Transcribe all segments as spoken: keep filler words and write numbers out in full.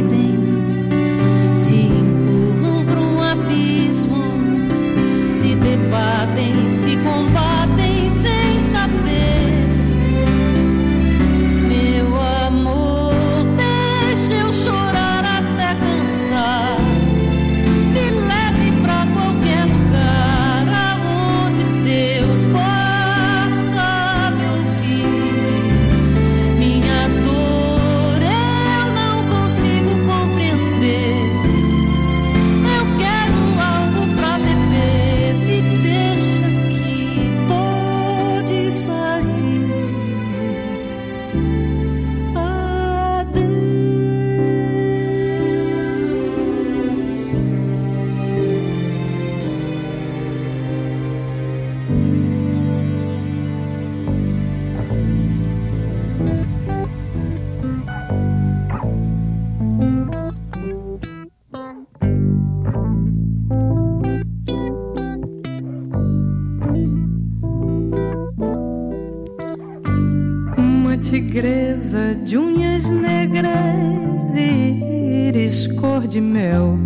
perdem, se empurram para um abismo, se debatem, se combatem sem saber. Meu amor, deixa eu chorar até cansar, me leve pra qualquer lugar aonde Deus possa me ouvir. Minha dor eu não consigo compreender, eu quero algo pra beber, me deixa aqui, pode sair. Uma tigresa de unhas negras e íris cor de mel,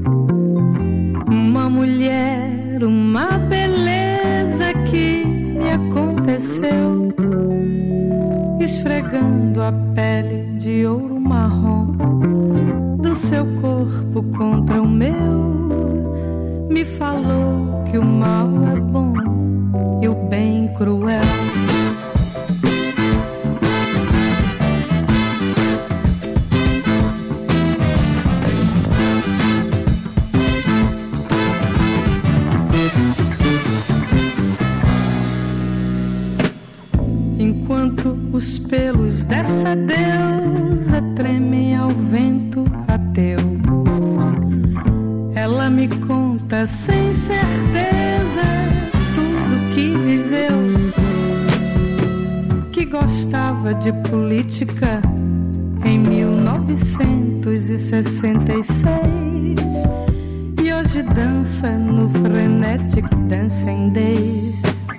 uma mulher, uma beleza que me aconteceu, esfregando a pele de ouro marrom do seu corpo contra o meu, me falou que o mal é bom e o bem cruel. Enquanto os pelos dessa deusa tremem ao vento ateu, ela me conta sem certeza tudo que viveu, que gostava de política em mil novecentos e sessenta e seis e hoje dança no Frenetic Dancing Days.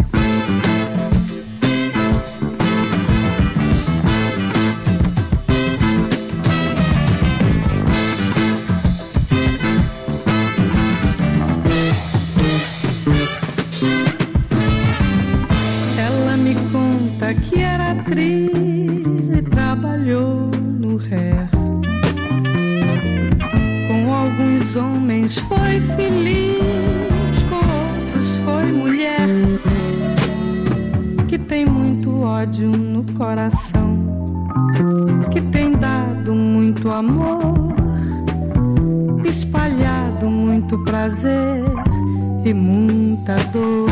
Que era atriz e trabalhou no Hair. Com alguns homens foi feliz, com outros foi mulher. Que tem muito ódio no coração, que tem dado muito amor, espalhado muito prazer e muita dor.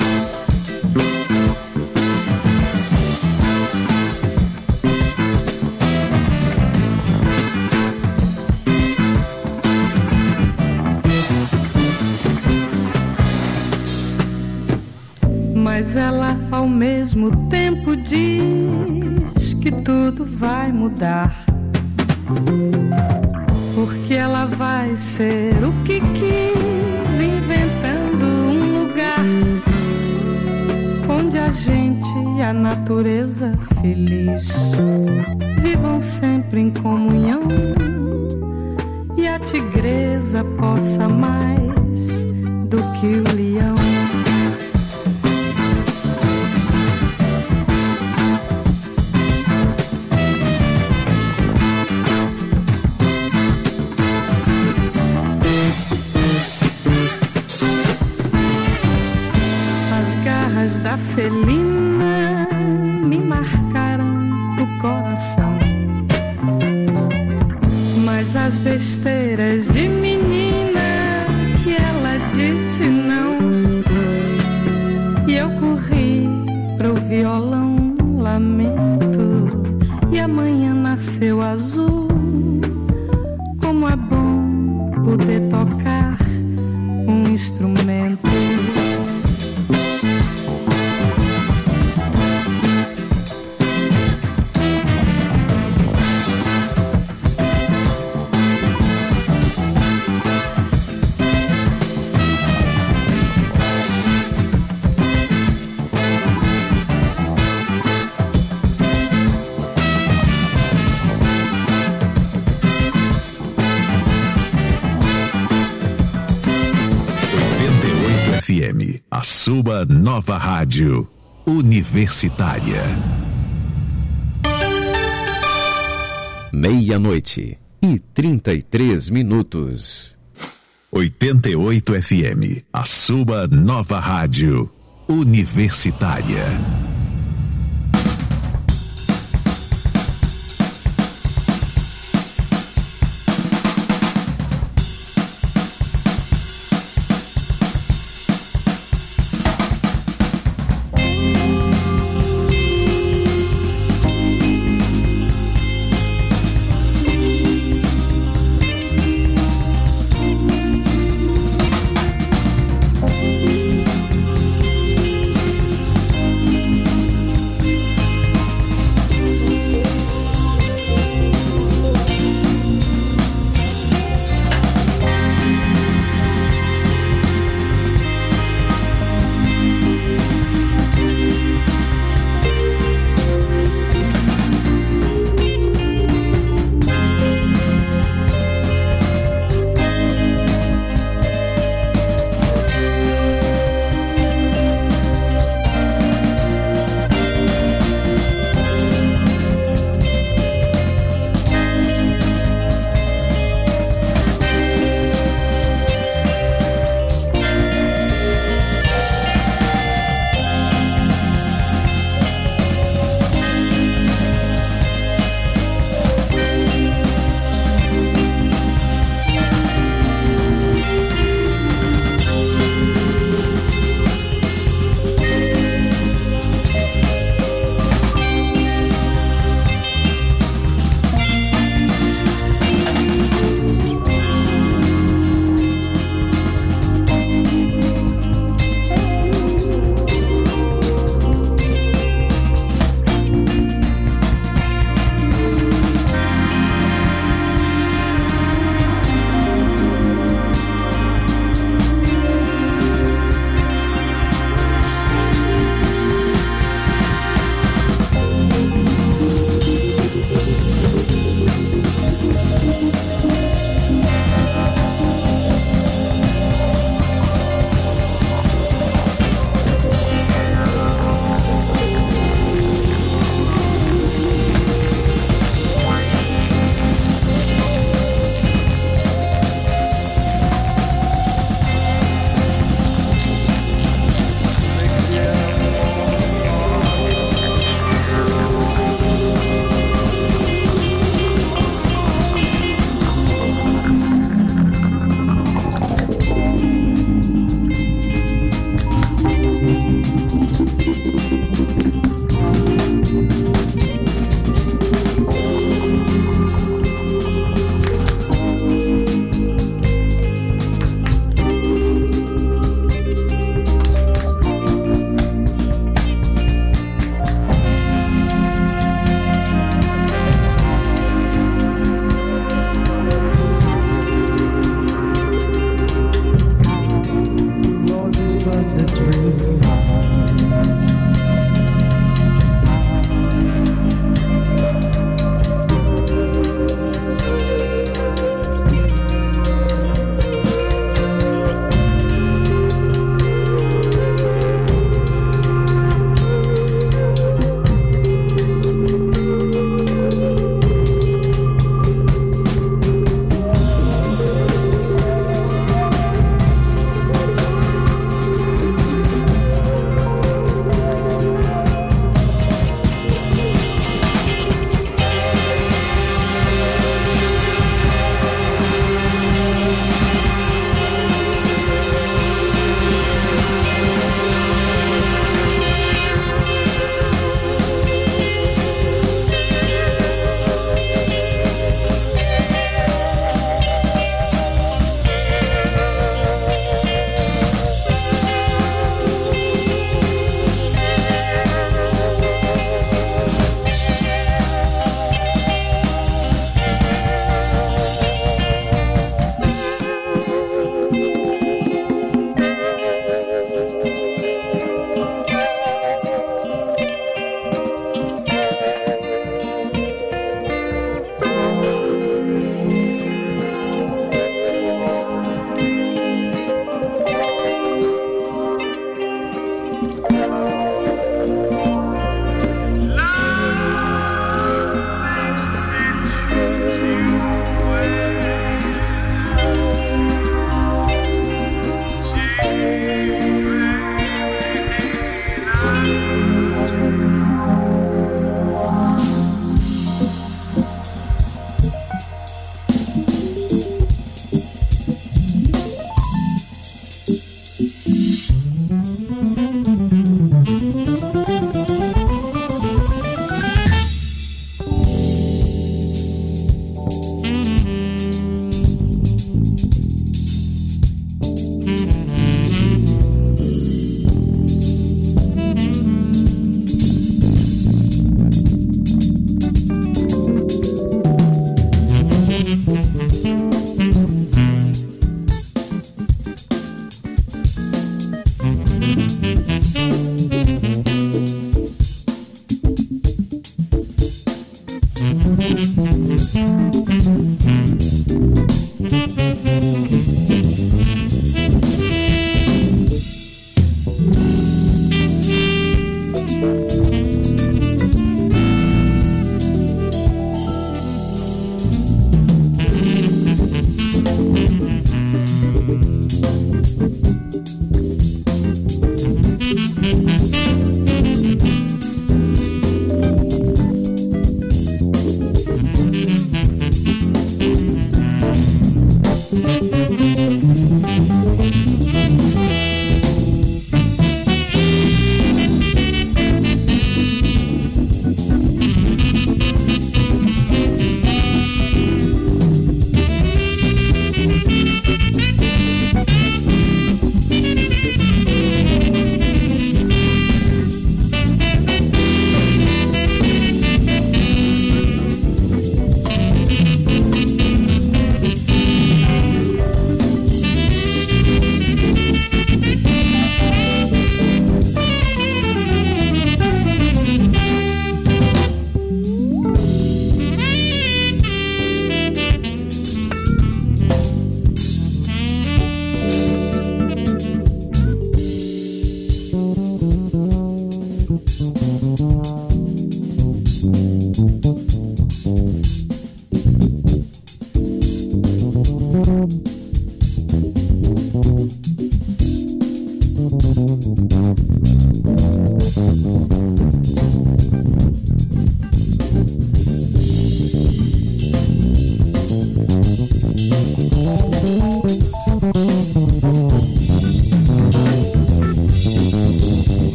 Mas ela ao mesmo tempo diz que tudo vai mudar, porque ela vai ser o que quis, inventando um lugar onde a gente e a natureza feliz vivam sempre em comunhão, e a tigresa possa mais do que o leão. Da felina me marcaram o coração, mas as besteiras de menina que ela disse não, e eu corri pro violão lamento, e amanhã nasceu azul. Como é bom poder tocar um instrumento. M, a sua nova rádio universitária. Meia-noite e trinta e três minutos. oitenta e oito F M, a sua nova rádio universitária.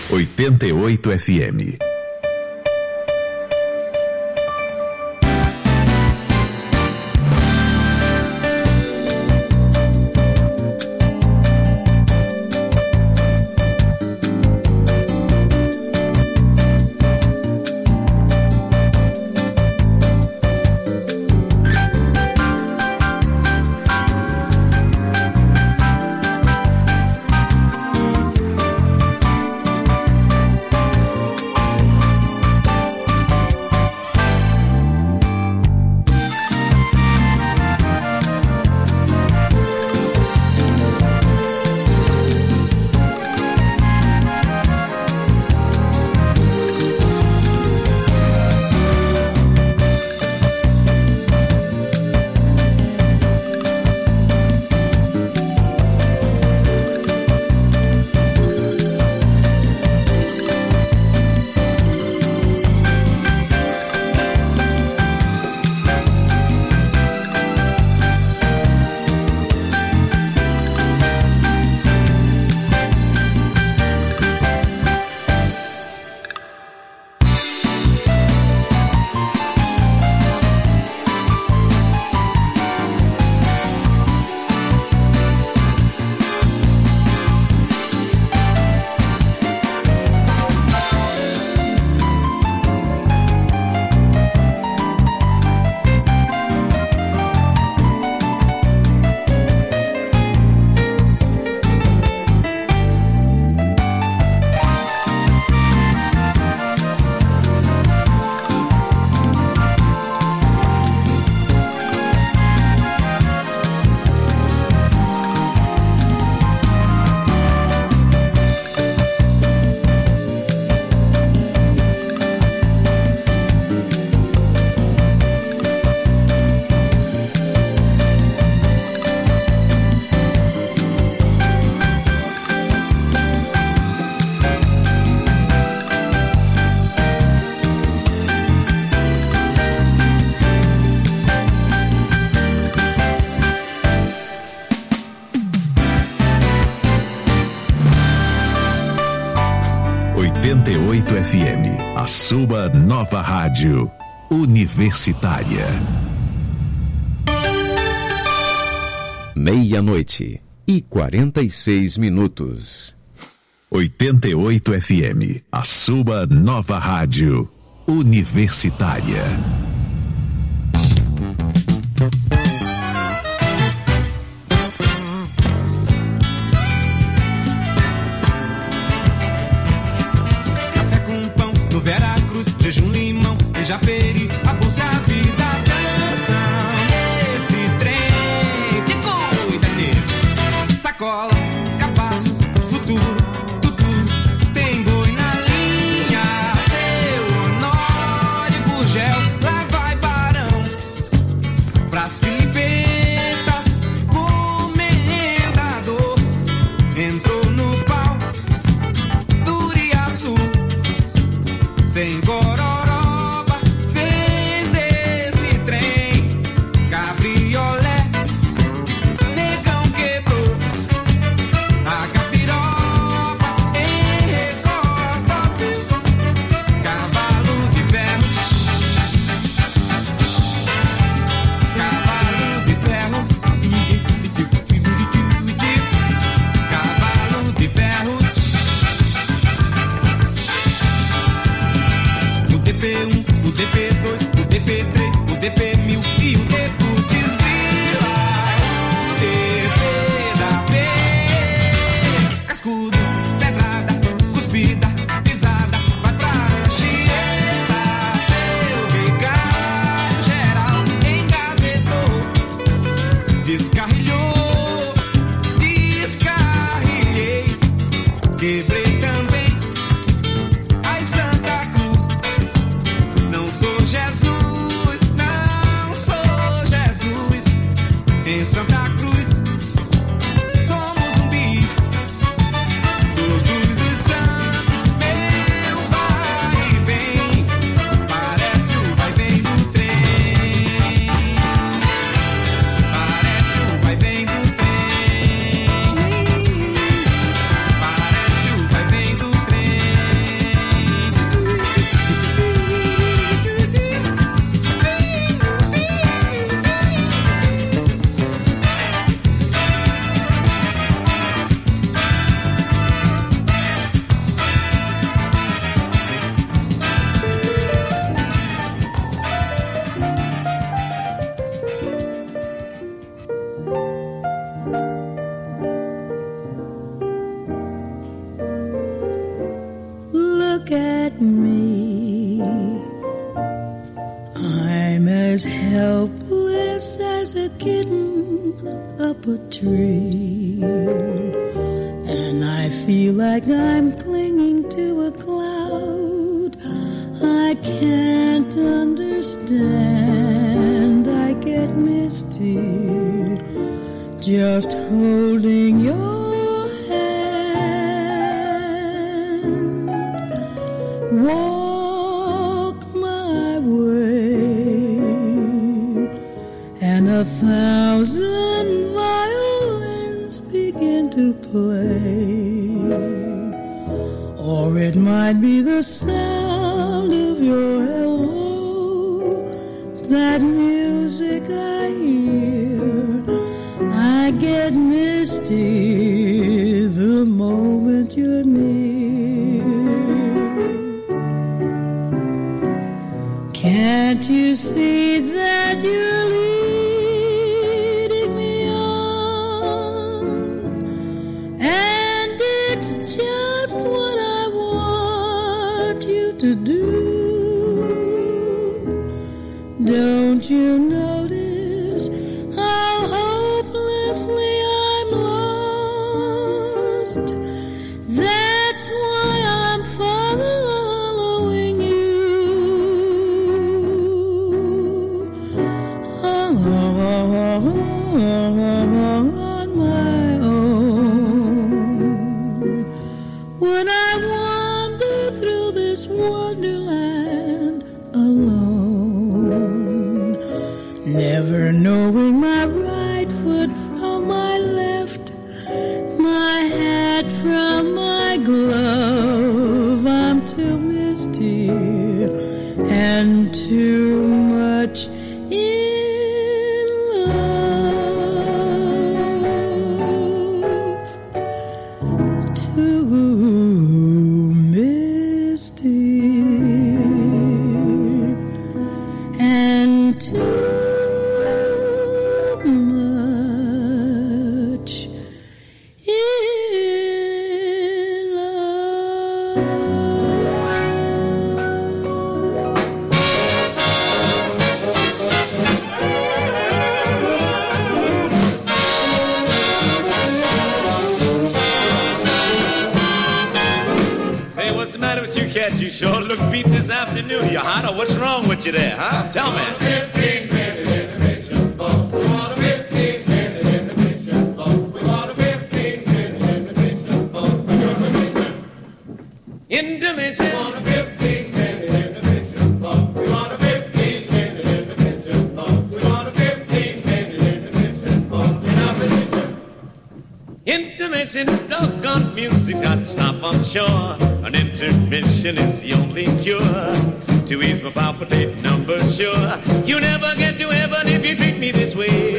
oitenta e oito F M. oitenta e oito F M, a sua nova rádio universitária. Meia-noite e quarenta e seis minutos. oitenta e oito F M, a sua nova rádio universitária. Jejum, limão, Japeri, a bolsa, a vida, dançam nesse trem. Te cuida, nego. Sacola, capaço, futuro, tudo. Tem boi na linha, seu Honório Gurgel. Lá vai Barão, pras Filipetas, comendador. Entrou no pau, Turiaçu, sem gororoba, fez desse trem cabriolé, negão quebrou a capiroba em recorda, cavalo de ferro, cavalo de ferro, cavalo de ferro. look at me, I'm as helpless as a kitten up a tree, and I feel like I'm clinging to a cloud. I can't understand, I get misty just holding your hand. Walk my way, and a thousand violins begin to play, or it might be the sound of your hello, that music I hear. I get misty the moment you're near. Can't you see that you're leading me on? And it's just what I want you to do. Don't you notice how hopelessly I'm lost? That's why I'm following you on my own. When I wander through this wonderland alone, never knowing my right foot from my left, my hat from my glove. I'm too misty and too much in love, too misty and too much in Say, what's the matter with you cats? You sure look beat this afternoon. You hot or what's wrong with you there, huh? Tell me. Intermission. Intermission is doggone music's got to stop, I'm sure. An intermission is the only cure to ease my palpitating numbers, sure. You never get to heaven if you treat me this way.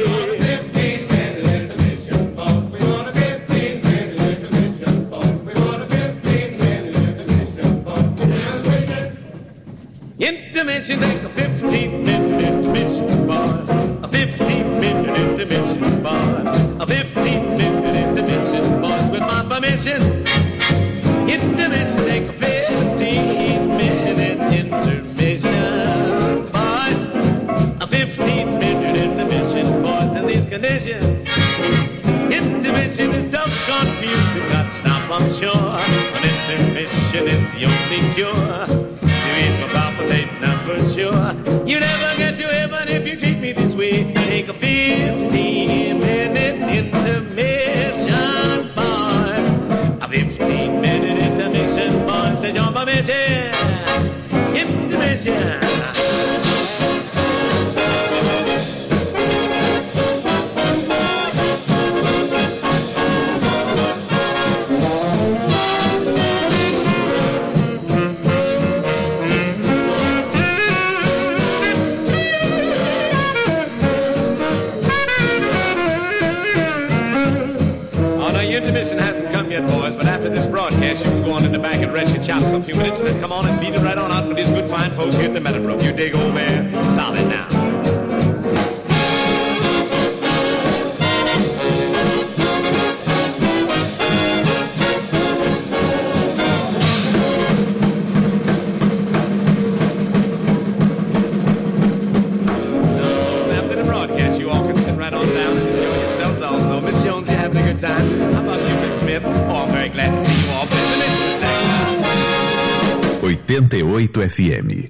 Intermission, take a fifteen minute intermission, boys. A fifteen minute intermission, boys. A fifteen minute intermission, boys. With my permission. Intermission, take a fifteen minute intermission, boys. A fifteen minute intermission, boys. In these conditions, intermission is doggone music. Got to stop, I'm sure. An intermission is the only cure. Ease my palpitating numbers, sure. You never get to heaven if you treat me this way. Take a fifteen minute intermission, boy. A fifteen minute intermission, boy. Say your permission. Intermission. Intermission hasn't come yet, boys, but after this broadcast, you can go on in the back and rest your chops a few minutes and then come on and beat it right on out for these good fine folks here at the Meadowbrook. You dig, old man? Solid now. oitenta e oito F M.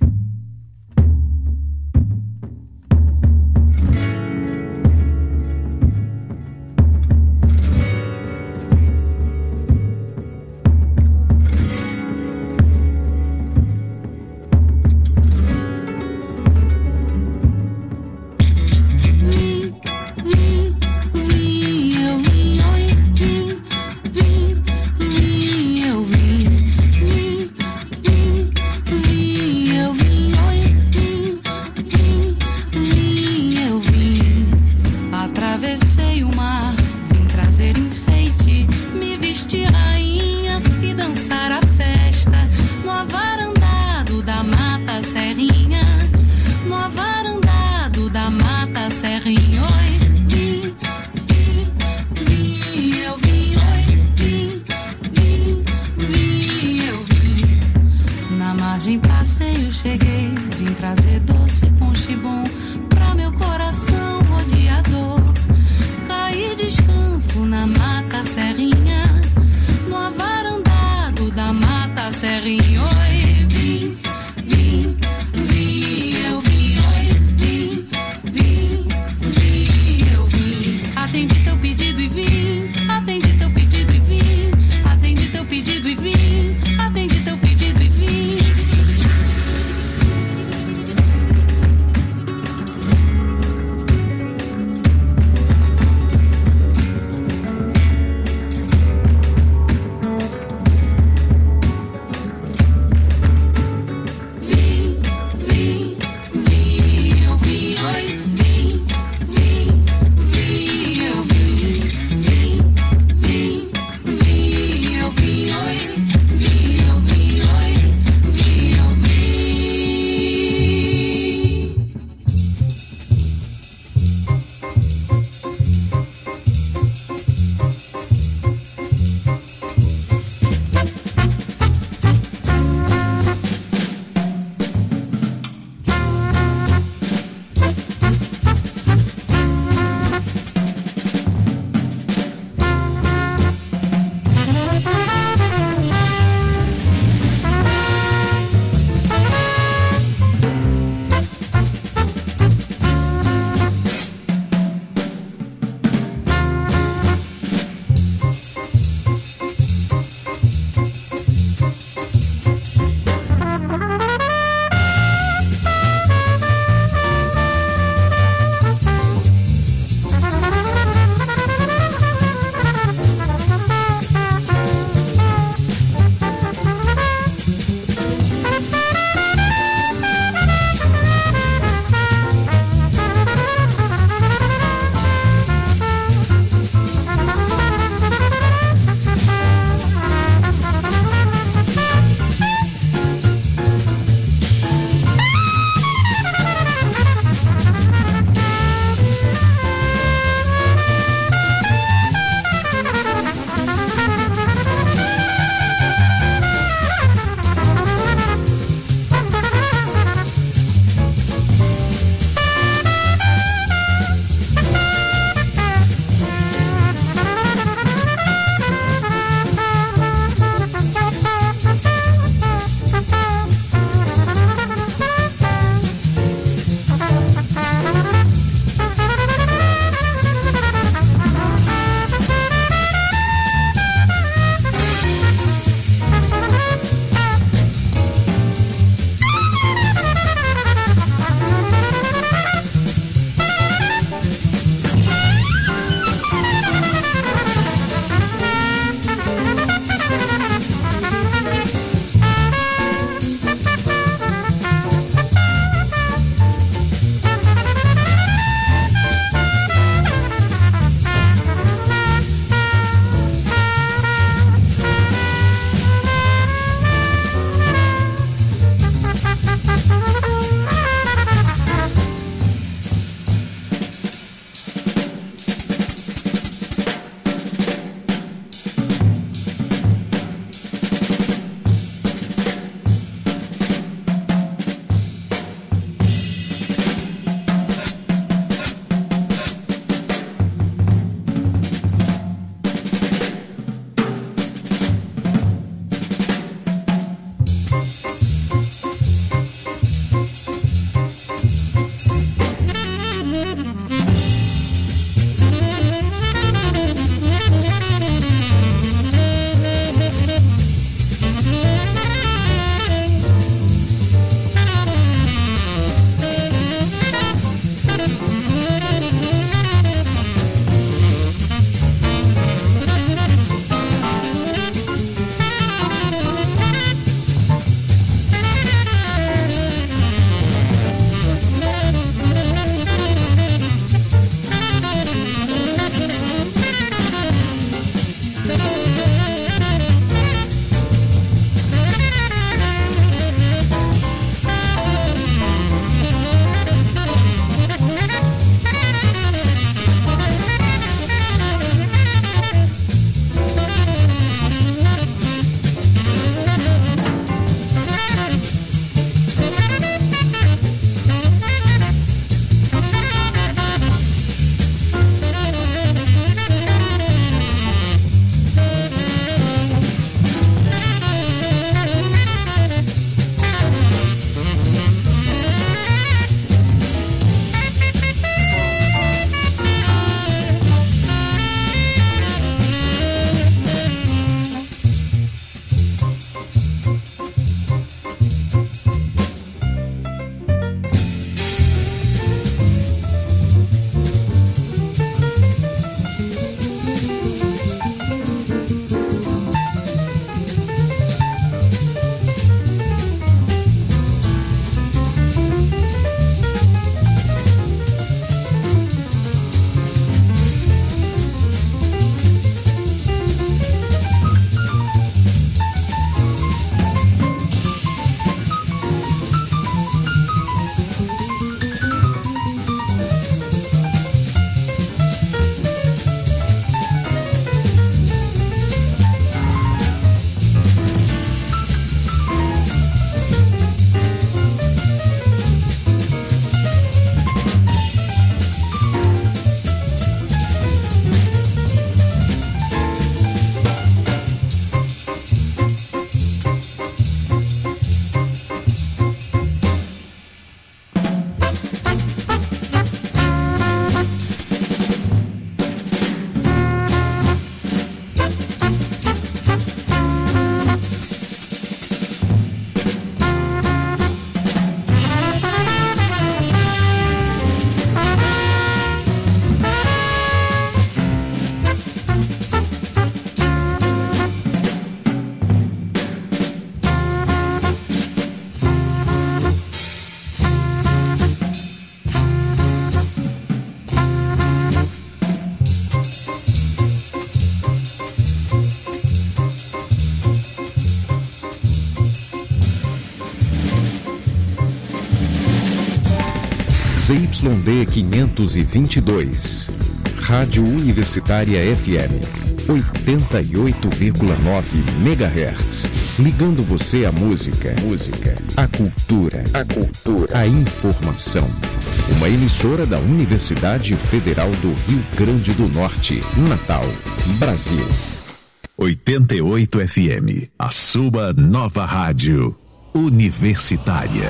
Z Y D quinhentos e vinte e dois. Rádio Universitária F M oitenta e oito vírgula nove megahertz. Ligando você à música, música, à cultura, a cultura, a informação. Uma emissora da Universidade Federal do Rio Grande do Norte, Natal, Brasil. oitenta e oito F M, a sua nova rádio universitária.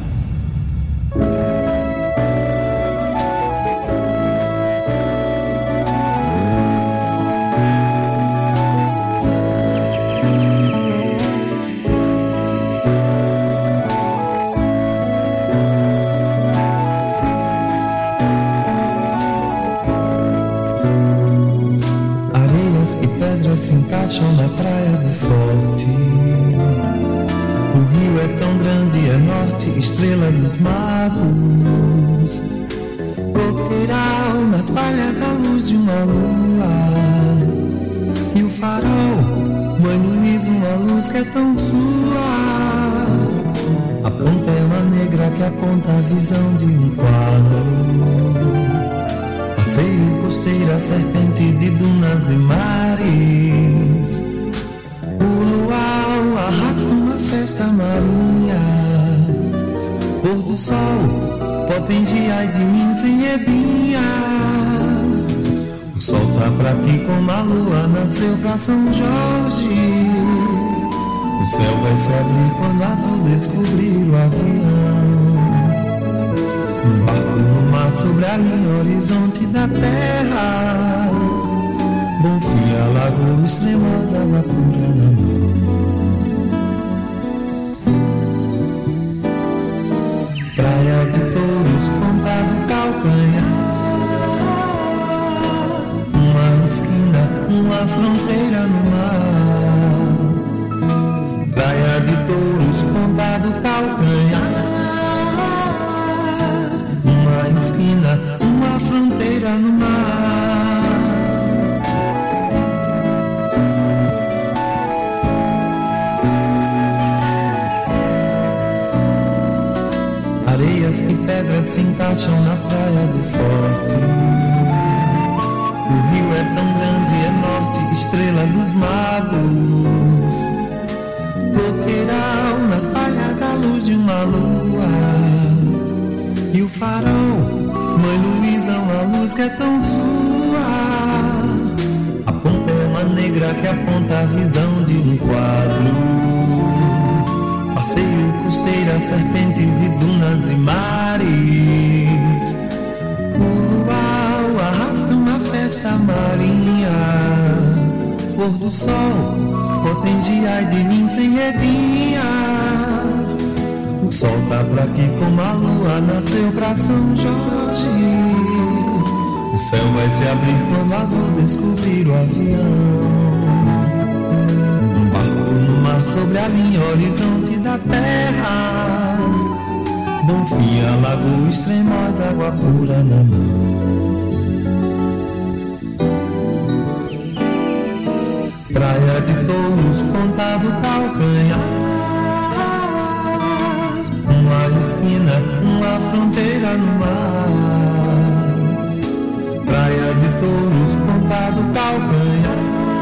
Se encaixam na praia do Forte. O rio é tão grande, é norte, estrela dos magos. Coqueiral nas palhas à luz de uma lua. E o farol, Mãe Luís, uma luz que é tão sua. A ponta é uma negra que aponta a visão de um quadro. Passeio, costeira, serpente de dunas e mares. O luau arrasta uma festa marinha. Pôr do sol, potengia de mim sem edinha. O sol tá pra ti como a lua nasceu pra São Jorge. O céu vai se abrir quando azul descobrir o avião. Um barco no mar sobre a linha horizonte da terra. Bonfim, a lagoa extremosa, água pura na mão. Praia de Touros, ponta do calcanhar. Uma esquina, uma fronteira no mar. Praia de Touros, ponta do calcanhar. Esquina, uma fronteira no mar. Areias e pedras se encaixam na praia do Forte. O rio é tão grande, é norte, estrela dos magos. Coqueiral nas palhas à luz de uma lua. E o farol, Mãe Luísa, uma luz que é tão sua. A ponta é uma negra que aponta a visão de um quadro. Passeio, costeira, serpente de dunas e mares. O luau arrasta uma festa marinha. Pôr do sol, potengia de mim sem redinha. O sol tá pra aqui como a lua nasceu pra São Jorge. O céu vai se abrir quando o azul descobrir o avião. Um barco no mar sobre a linha horizonte da terra. Bonfim, a lagoa extremosa, água pura na mão. Praia de Touros, ponta do calcanhar. Uma esquina, uma fronteira no mar. Praia de Touros, ponta do calcanhar.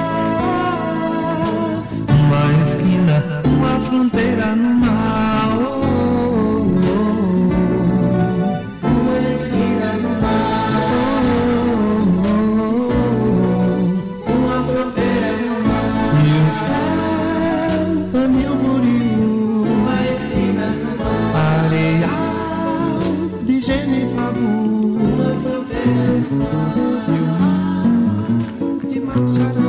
Uma esquina, uma fronteira no mar. Oh, oh, oh. Uma esquina no mar. Oh, oh, oh. Uma fronteira no mar. E o céu, Daniel Murilo. Uma esquina no mar. Areal de Genipabu. Uma fronteira no mar. E o mar de Machado.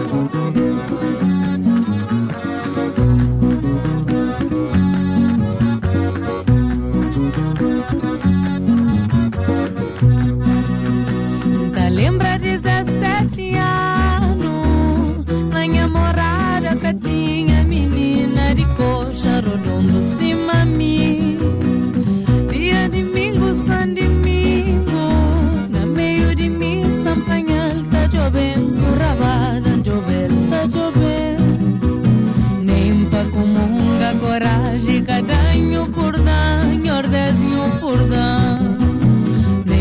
Lembra dezessete anos, na minha morada que tinha menina de coxa rodondo cima mim. Dia domingo, São Domingo, na meio de mim, Sampanhal tá chovendo, rabada, chovendo, tá chovendo. Nem pra comunga, coragem, cadanho por danho, ordezinho por danho.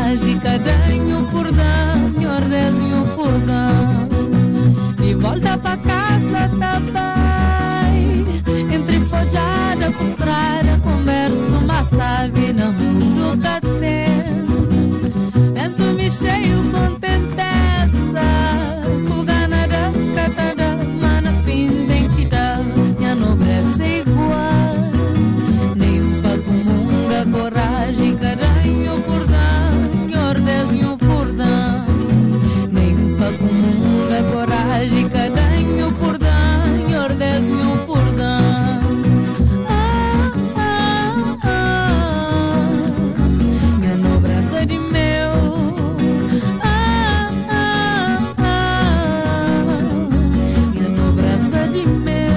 coragem, cadanho por danho, ordezinho por danho. De volta pra casa, tá pai. Entre fojada, costrada, converso, mas sabe, não mundo catendo. Tento me cheio, contenteza. Com gana da catada, mas na fim tem que dar. Minha nobreza é igual. Nem pra comunga, coragem, caranho por danho, ordezinho por danho. Nem pra comunga, coragem, caranho por danho, ordezinho por danho. Ah, ah, ah, minha nobreza de meu. Ah, ah, ah, minha nobreza de meu.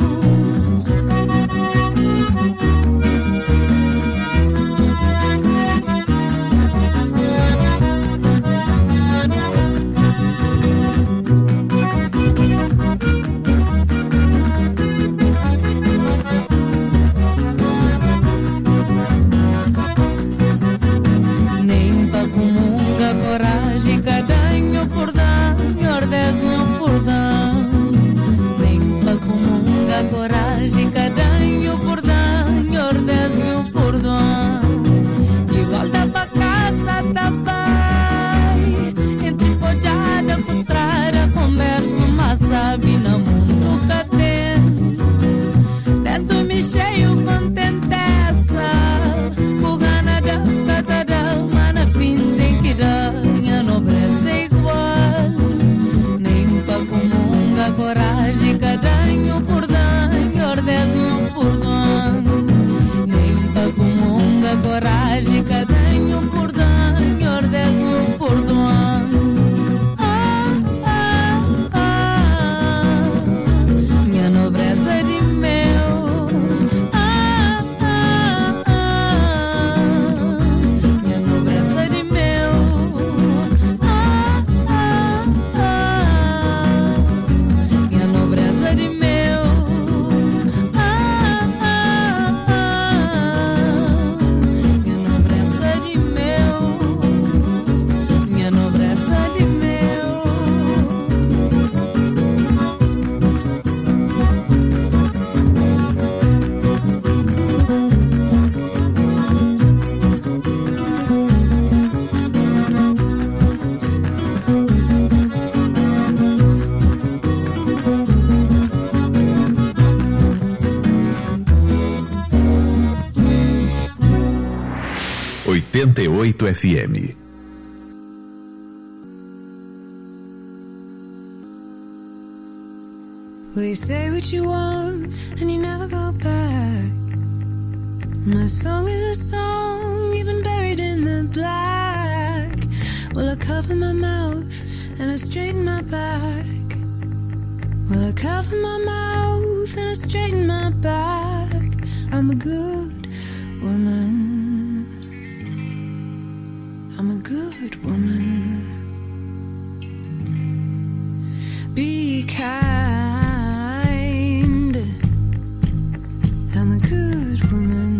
Nem pra comunga, coragem, cadanho por danho, ordezinho por danho. Nem pra comunga, coragem, cadanho por danho, ordezinho por danho. De volta pra casa, tá pai. Entre fojada, costrada, converso, mas sabe, não mundo catendo. Tento me cheio, contenteza. Com gana da catada, mas na fim tem que dar. Minha nobreza é igual. Nem pra comunga, coragem, cadanho por danho, ordezinho por danho. Nem pra comunga, coragem, cadanho por danho, ordezinho por danho. Ah, ah, ah, minha nobreza de meu. Ah, ah, ah, minha nobreza de meu. Ah, ah, ah, minha nobreza de meu. Ah, ah, ah, minha nobreza de meu. Minha nobreza de meu. oitenta e oito F M. Well, you say what you want and you never go back. My song is a song, even buried in the black. Well, I cover my mouth and I straighten my back. Well, I cover my mouth and I straighten my back. I'm a good woman. I'm a good woman. Be kind. I'm a good woman.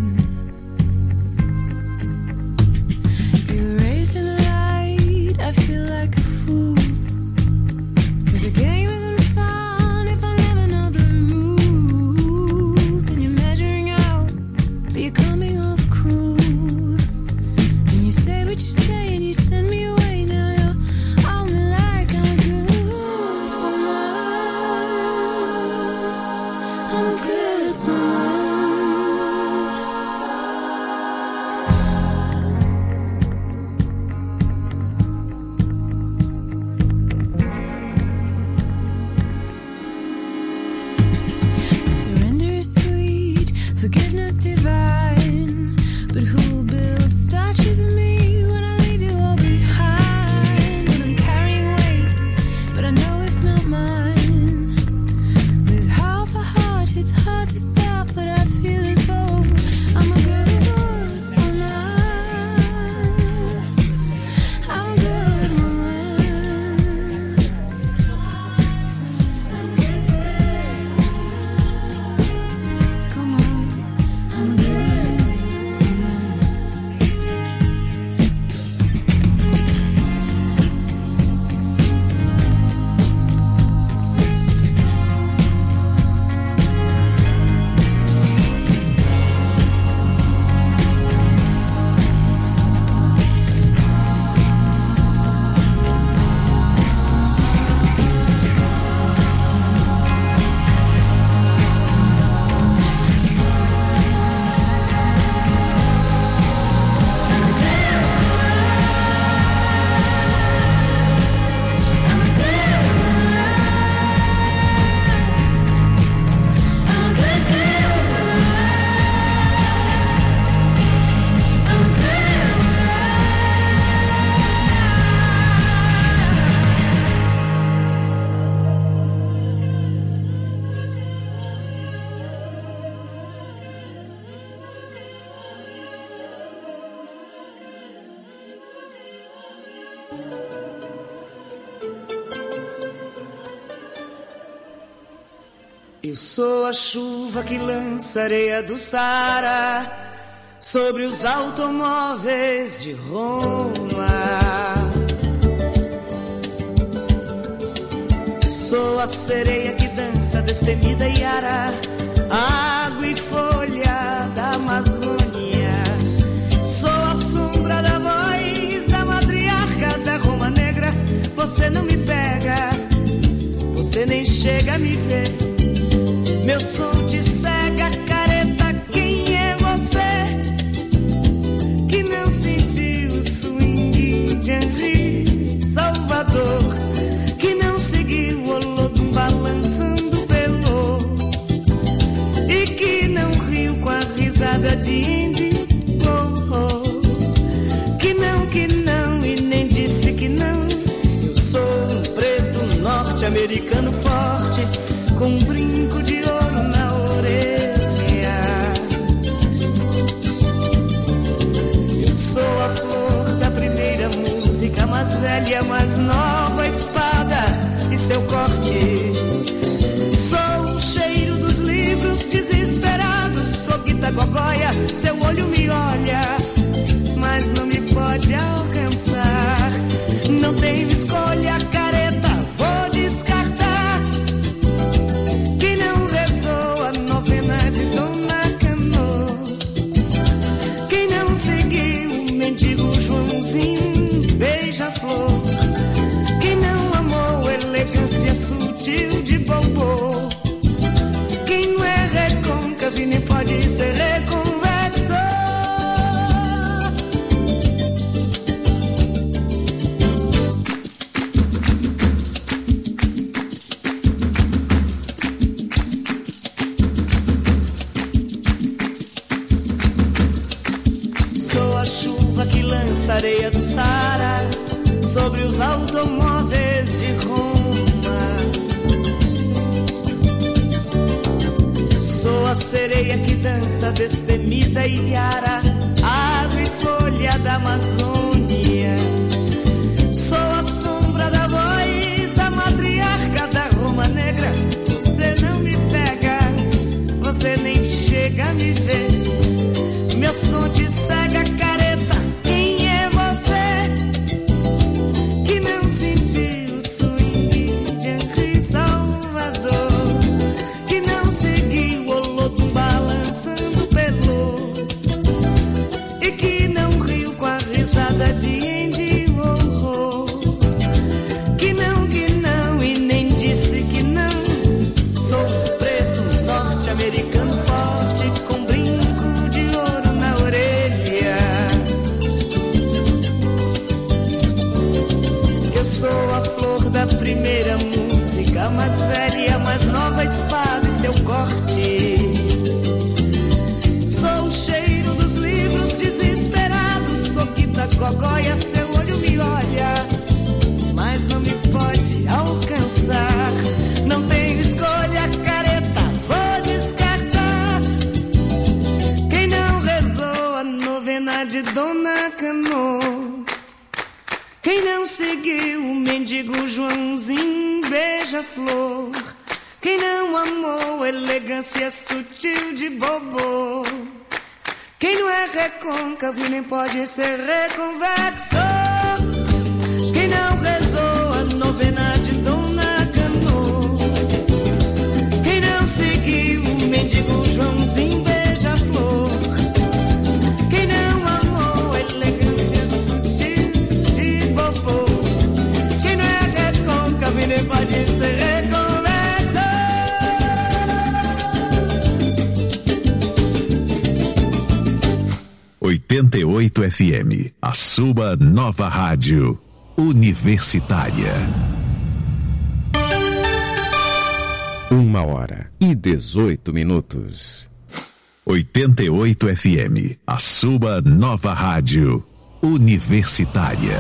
You were raised in the light. I feel like a fool. 'Cause the game isn't fun if I never know the rules. And you're measuring out, but you're coming off cruel. And you say what you say and you send Eu sou a chuva que lança areia do Saara sobre os automóveis de Roma. Sou a sereia que dança destemida e ara, água e folha da Amazônia. Sou a sombra da voz da matriarca da Roma Negra. Você não me pega, você nem chega a me ver. Meu som te cega, careta. Quem é você que não sentiu o swing de Henri Salvador, que não seguiu o Olodum balançando pelo, e que não riu com a risada de Indy? Oh, oh. Que não, que não, e nem disse que não. Eu sou um preto norte-americano forte, com um brinco de ouro na orelha. Eu sou a flor da primeira música, mais velha, mais nova espada e seu corte. Sou o cheiro dos livros desesperados, sou Guitagogóia, seu olho me olha, mas não me pode alcançar. Não tenho escolha, careta, vou descartar. Que não rezou a novena de Dona Cano, quem não seguiu o mendigo Joãozinho beija-flor, quem não amou elegância sutil de Bobô, quem não é recôncavo e nem pode ser reconvexo. Sou a chuva que lança areia do Saara sobre os automóveis de Roma. Sou a sereia que dança destemida e ara, água e folha da Amazônia. Sou a sombra da voz da matriarca da Roma Negra. Você não me pega, você nem chega a me ver. Meu som te cega, careta. Quem é você que não sentiu o swing de Henri Salvador, que não seguiu o Olodum balançando pelo, e que não riu com a risada de Indy? Oh, oh. Que não, que não, e nem disse que não. Sou preto norte-americano forte, com brinco de ouro na orelha. Eu sou a flor da primeira música, mais velha, mais nova espada e seu corte. Sou o cheiro dos livros desesperados, sou Guitagogóia, seu olho me olha, mas não me pode alcançar. Não tenho escolha, careta, vou descartar. Quem não rezou a novena de Dona Cano, quem não seguiu o mendigo Joãozinho beija-flor, quem não amou elegância sutil de Bobô, quem não é recôncavo e nem pode ser reconvexo, quem não rezou a novena de Dona Cano, quem não seguiu o mendigo Joãozinho beija-flor, quem não amou elegância sutil de Bobô, quem não é recôncavo e nem pode ser reconvexo. oitenta e oito F M, a sua nova rádio universitária. Uma hora e dezoito minutos. oitenta e oito F M, a sua nova rádio universitária.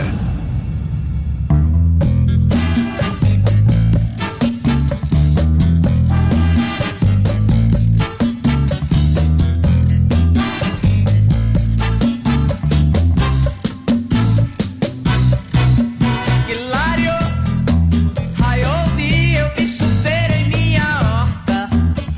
Hilário, raiou o dia, eu vi chover em minha horta.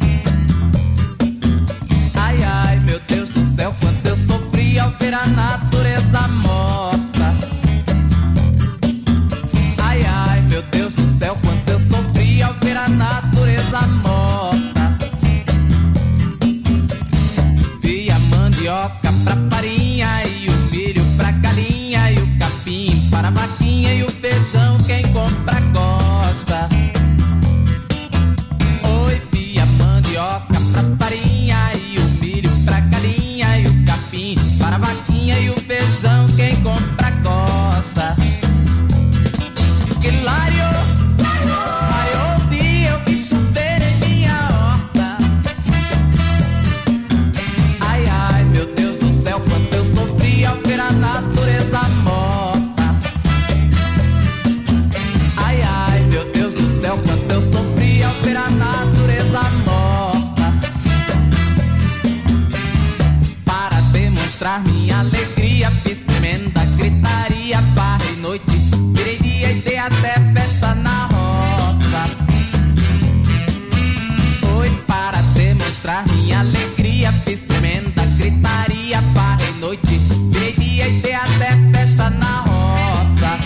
mostrar minha alegria. Fiz tremenda gritaria, farrei noite, virei dia e dei até festa na roça.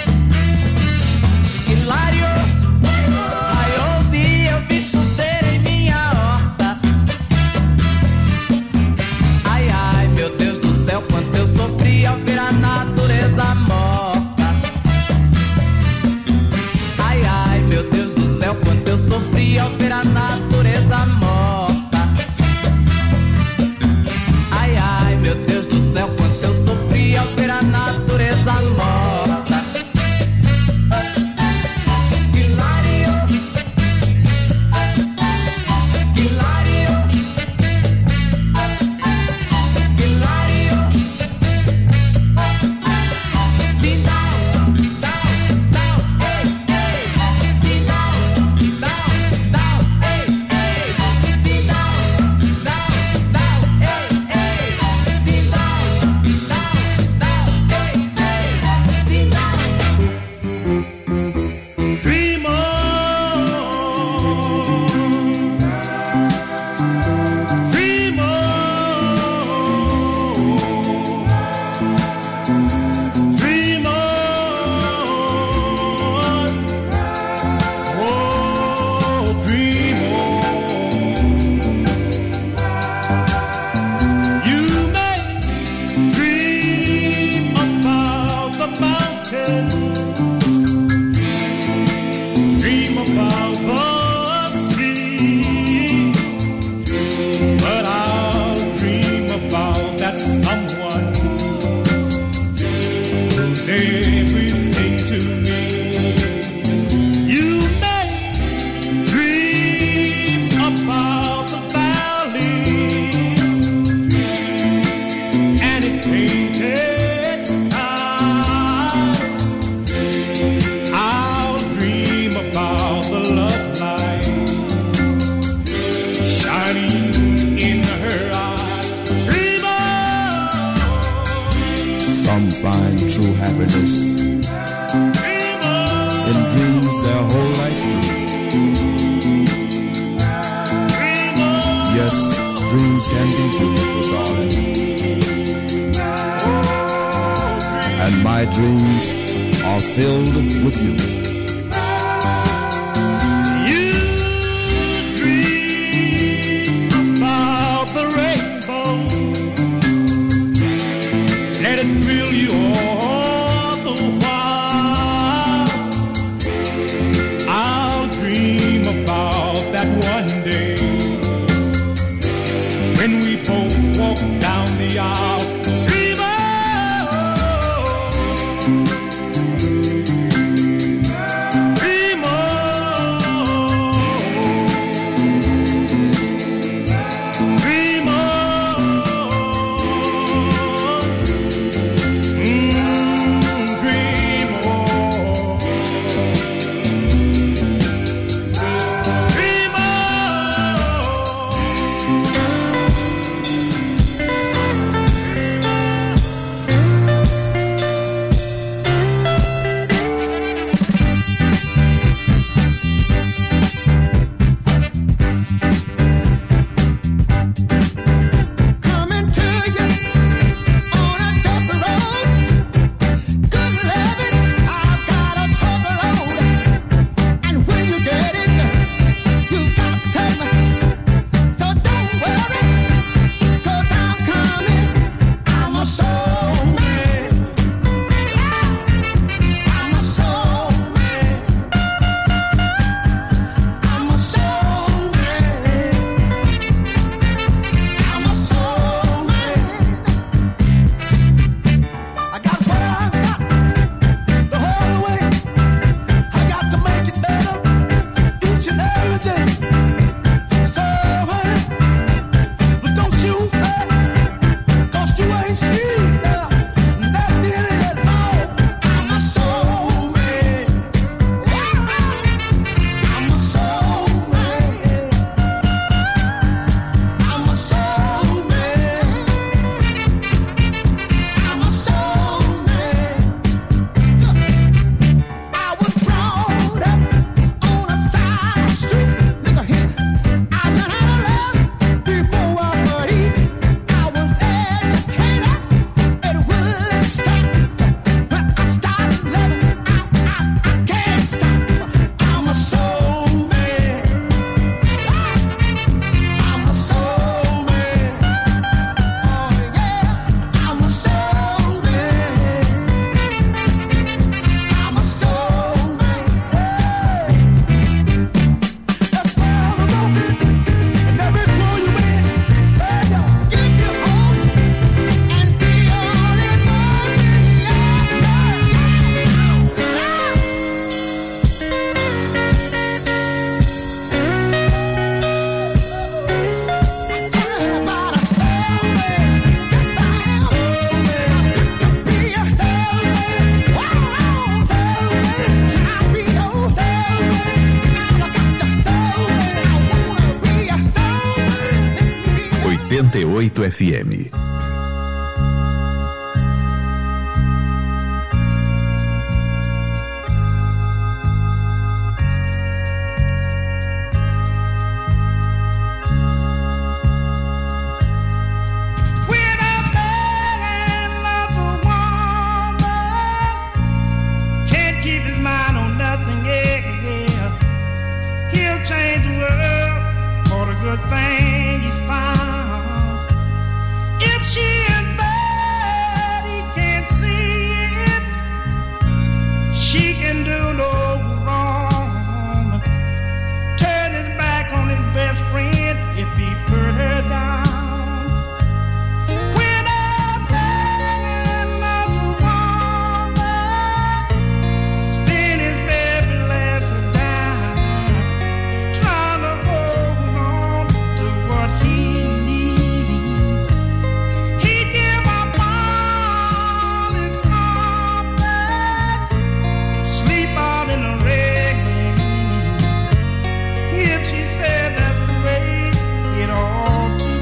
Hilário, raiou o dia, eu vi chuteira em minha horta. Ai, ai, meu Deus do céu, quanto eu sofri ao ver a natureza morta. Ai, ai, meu Deus do céu, quanto eu sofri ao ver a natureza morta. Ai, ai, meu Deus do céu, quanto eu sofri ao ver a natureza morta. Hilário, hilário, hilário. Down, down, down, ei, ei. Down, down, down, ei, ei. Down, down, down, ei, ei. Down, down, down, ei, ei. Down. Dream on, dream on, dream on, oh, dream on. You may dream about the mountains, dream about the sea, but I'll dream about that someone who's everything to me. You may dream about the valleys and it painted skies. I'll dream about the love light shining in her eyes. Dream on, Some find true happiness dream on, in dreams their whole life through. dream on. Yes, dreams can be beautiful, darling. And my dreams are filled with you. You dream about the rainbow, let it thrill you all the while. I'll dream about that one day when we both walk down the aisle. Dream on, oitenta e oito F M.